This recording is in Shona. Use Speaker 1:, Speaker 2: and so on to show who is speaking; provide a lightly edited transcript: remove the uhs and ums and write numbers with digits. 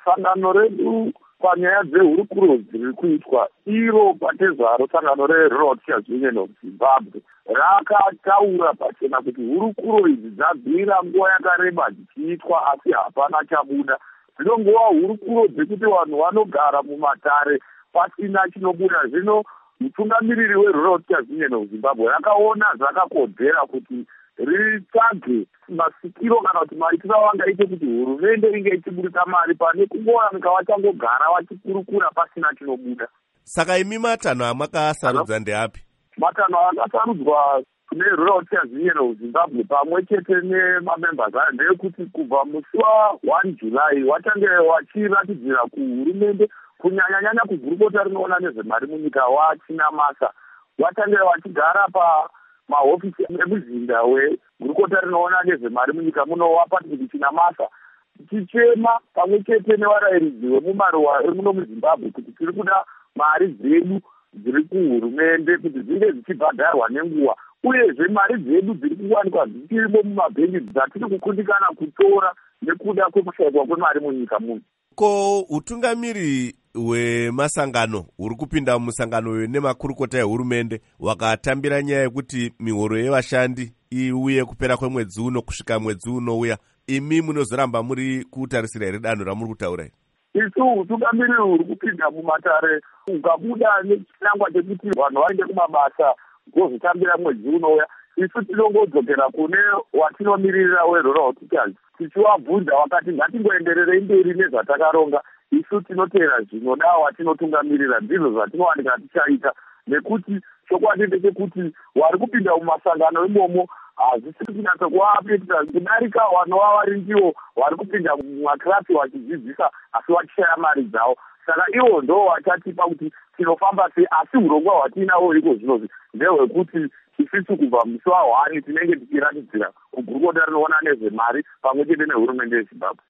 Speaker 1: sangano redu panyaya dzehurukuro dziri kuitwa iro patezvaro sangano reRural Teachers Union of Zimbabwe rakataura pachena kuti hurukuro idzi dzabvira nguva yakareba dzichiitwa asi hapana chabuda. Dzinongova hurukuro dzekuti vanhu vanogara mumatare pasina chinobuda. Zvino mutungamiriri weRural Teachers Union of Zimbabwe rakaona zvakakodzera kuti ritsvage masikiro kana kuti maitiro avangaite kuti hurumende inge ichiburisa mari pane kungowanika vachangogara vachikurukura pasina chinobuda.
Speaker 2: Saka imi matanho amakasarudza ndeapi?
Speaker 1: Matanho akasarudzwa neRural Teachers Union of Zimbabwe pamwe chete nemamembers ayo ndeyekuti kubva musi wa1 July vachange vachiratidzira kuhurumende kunyanya-nyanya kugurukota rinoona nezvemari munyika waChinamasa vachange vachigara mahofisi emuzinda wegurukota rinoona nezvemari munyika muno waPatrick Chinamasa tichema pamwe chete nevarairidzi vemumaruwa emuno muZimbabwe kuti tiri kuda mari dzedu dziri kuhurumende kuti dzinge dzichibhadharwa nenguva, uyezve mari dzedu dziri kuwanikwa dzichirimo mumabhengi dzatiri kukundikana kutora nekuda kwekushayikwa kwemari munyika muno.
Speaker 2: Ko utungamiri hwemasangano huri kupinda musangano nemakurukota ehurumende wakatambira nyaya yekuti mihoro yevashandi iuye kupera kwemwedzi uno kusvika mwedzi unouya, imi munozoramba muri kutarisira here danho ramuri kutaura?
Speaker 1: Isu utungamiri huri kupinda mumatare ukabuda nechinangwa chekuti vanhu vaende kumabasa ngozotambira mwedzi unouya, isu tinongodzokera kune watinomirira weRural Teachers tichivabvunza vakati ngatingoendererei mberi nezvatakaronga, isu tinotera zvinoda watinotungamirira, ndizvo zvatinowanika tichaita, nekuti chokwadi ndechekuti vari kupinda mumasangano imomo hazvisiri kunatsa kuvaapetita kudarika vanova vari ndivo vari kupinda mumakirasi vachidzidzisa asi vachishaya mari dzavo. Saka ivo ndo vachatipa kuti tinofamba sei, asi urongwa hwatiinavo iko zvinozvi ndehwekuti isusu kubva musi wa1 tinenge tichiratidzira kugurukota rinoona nezvemari pamwe chete nehurumende yeZimbabwe.